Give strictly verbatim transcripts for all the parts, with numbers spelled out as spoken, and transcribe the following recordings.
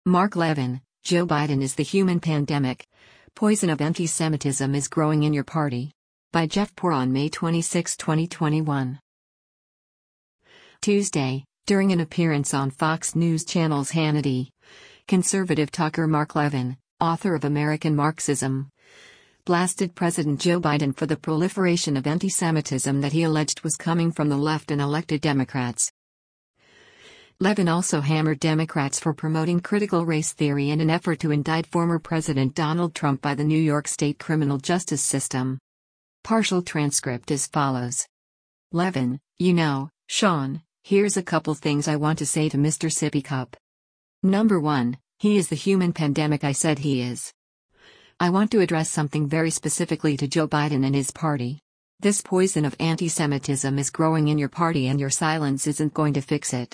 Mark Levin, Joe Biden is the human pandemic. Poison of anti-Semitism is growing in your party. By Jeff Poor on May twenty-sixth, twenty twenty-one. Tuesday, during an appearance on Fox News Channel's Hannity, conservative talker Mark Levin, author of American Marxism, blasted President Joe Biden for the proliferation of anti-Semitism that he alleged was coming from the left and elected Democrats. Levin also hammered Democrats for promoting critical race theory in an effort to indict former President Donald Trump by the New York State criminal justice system. Partial transcript as follows. Levin, you know, Sean, here's a couple things I want to say to Mister Sippy Cup. Number one, he is the human pandemic I said he is. I want to address something very specifically to Joe Biden and his party. This poison of anti-Semitism is growing in your party and your silence isn't going to fix it.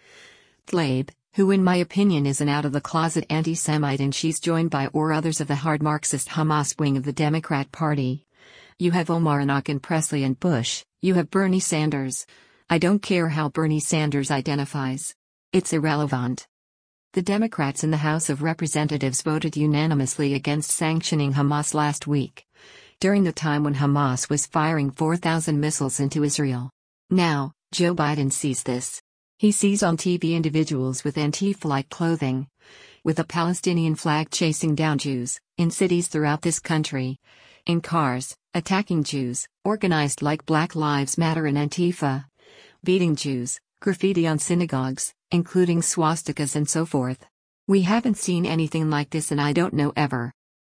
Tlaib, who in my opinion is an out-of-the-closet anti-Semite and she's joined by or others of the hard Marxist Hamas wing of the Democrat Party. You have Omar Enoch and Presley and Bush, you have Bernie Sanders. I don't care how Bernie Sanders identifies. It's irrelevant. The Democrats in the House of Representatives voted unanimously against sanctioning Hamas last week, during the time when Hamas was firing four thousand missiles into Israel. Now, Joe Biden sees this. He sees on T V individuals with Antifa-like clothing, with a Palestinian flag chasing down Jews, in cities throughout this country, in cars, attacking Jews, organized like Black Lives Matter and Antifa, beating Jews, graffiti on synagogues, including swastikas and so forth. We haven't seen anything like this and I don't know ever.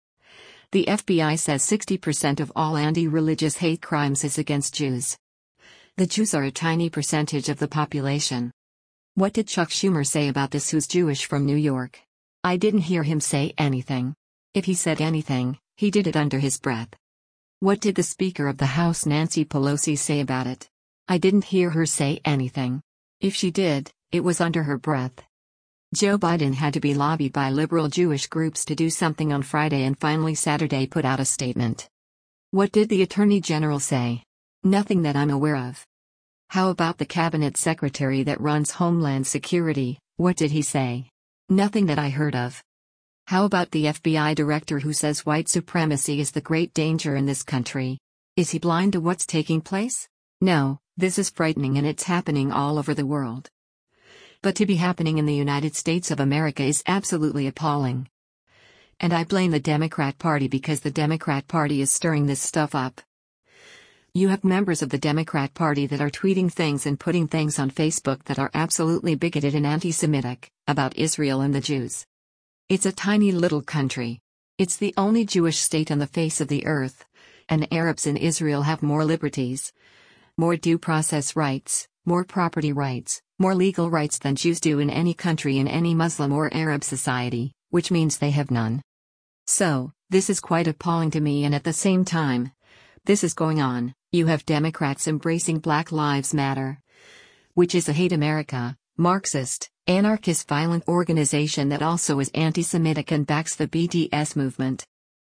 The F B I says sixty percent of all anti-religious hate crimes is against Jews. The Jews are a tiny percentage of the population. What did Chuck Schumer say about this, who's Jewish from New York? I didn't hear him say anything. If he said anything, he did it under his breath. What did the Speaker of the House Nancy Pelosi say about it? I didn't hear her say anything. If she did, it was under her breath. Joe Biden had to be lobbied by liberal Jewish groups to do something on Friday and finally Saturday put out a statement. What did the Attorney General say? Nothing that I'm aware of. How about the cabinet secretary that runs Homeland Security, what did he say? Nothing that I heard of. How about the F B I director who says white supremacy is the great danger in this country? Is he blind to what's taking place? No, this is frightening and it's happening all over the world. But to be happening in the United States of America is absolutely appalling. And I blame the Democrat Party because the Democrat Party is stirring this stuff up. You have members of the Democrat Party that are tweeting things and putting things on Facebook that are absolutely bigoted and anti-Semitic, about Israel and the Jews. It's a tiny little country. It's the only Jewish state on the face of the earth, and Arabs in Israel have more liberties, more due process rights, more property rights, more legal rights than Jews do in any country in any Muslim or Arab society, which means they have none. So, this is quite appalling to me, and at the same time, this is going on. You have Democrats embracing Black Lives Matter, which is a hate America, Marxist, anarchist violent organization that also is anti-Semitic and backs the B D S movement.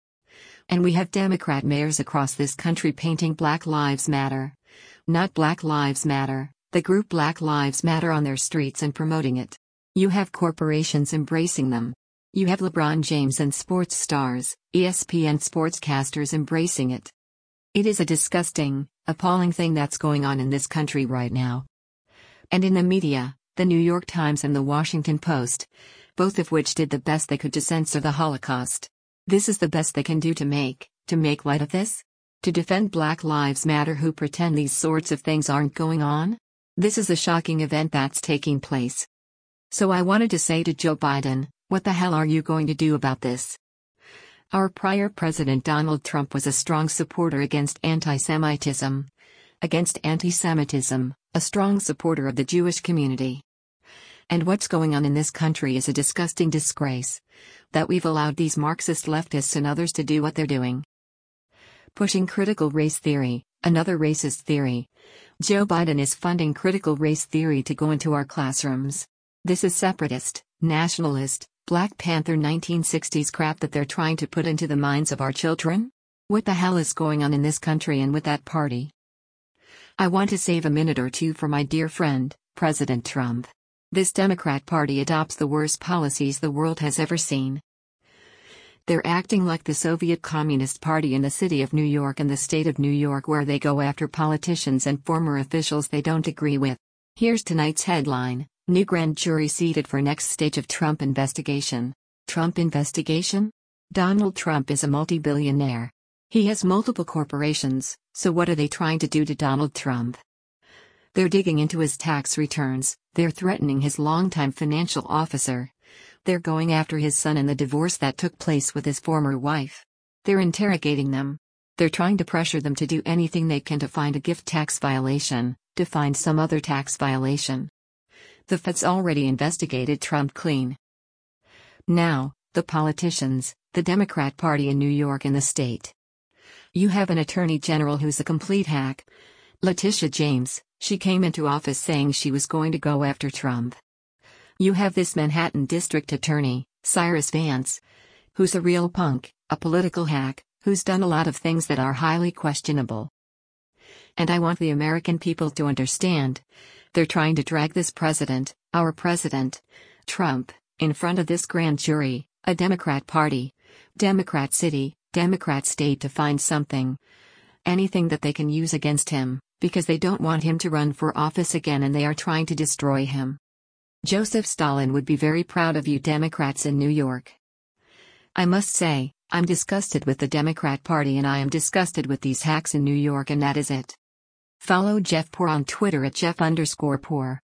And we have Democrat mayors across this country painting Black Lives Matter, not Black Lives Matter, the group Black Lives Matter on their streets and promoting it. You have corporations embracing them. You have LeBron James and sports stars, E S P N sportscasters embracing it. It is a disgusting, appalling thing that's going on in this country right now. And in the media, the New York Times and the Washington Post, both of which did the best they could to censor the Holocaust. This is the best they can do to make, to make light of this? To defend Black Lives Matter who pretend these sorts of things aren't going on? This is a shocking event that's taking place. So I wanted to say to Joe Biden, what the hell are you going to do about this? Our prior President Donald Trump was a strong supporter against anti-Semitism. Against anti-Semitism, a strong supporter of the Jewish community. And what's going on in this country is a disgusting disgrace. That we've allowed these Marxist leftists and others to do what they're doing. Pushing critical race theory, another racist theory. Joe Biden is funding critical race theory to go into our classrooms. This is separatist, nationalist, Black Panther nineteen sixties crap that they're trying to put into the minds of our children? What the hell is going on in this country and with that party? I want to save a minute or two for my dear friend, President Trump. This Democrat Party adopts the worst policies the world has ever seen. They're acting like the Soviet Communist Party in the city of New York and the state of New York, where they go after politicians and former officials they don't agree with. Here's tonight's headline: New grand jury seated for next stage of Trump investigation. Trump investigation? Donald Trump is a multi-billionaire. He has multiple corporations, so what are they trying to do to Donald Trump? They're digging into his tax returns, they're threatening his longtime financial officer. They're going after his son in the divorce that took place with his former wife. They're interrogating them. They're trying to pressure them to do anything they can to find a gift tax violation, to find some other tax violation. The Fed's already investigated Trump clean. Now, the politicians, the Democrat Party in New York and the state. You have an attorney general who's a complete hack. Letitia James, she came into office saying she was going to go after Trump. You have this Manhattan district attorney, Cyrus Vance, who's a real punk, a political hack, who's done a lot of things that are highly questionable. And I want the American people to understand, they're trying to drag this president, our president, Trump, in front of this grand jury, a Democrat Party, Democrat city, Democrat state, to find something, anything that they can use against him, because they don't want him to run for office again and they are trying to destroy him. Joseph Stalin would be very proud of you Democrats in New York. I must say, I'm disgusted with the Democrat Party and I am disgusted with these hacks in New York, and that is it. Follow Jeff Poor on Twitter at Jeff underscore Poor.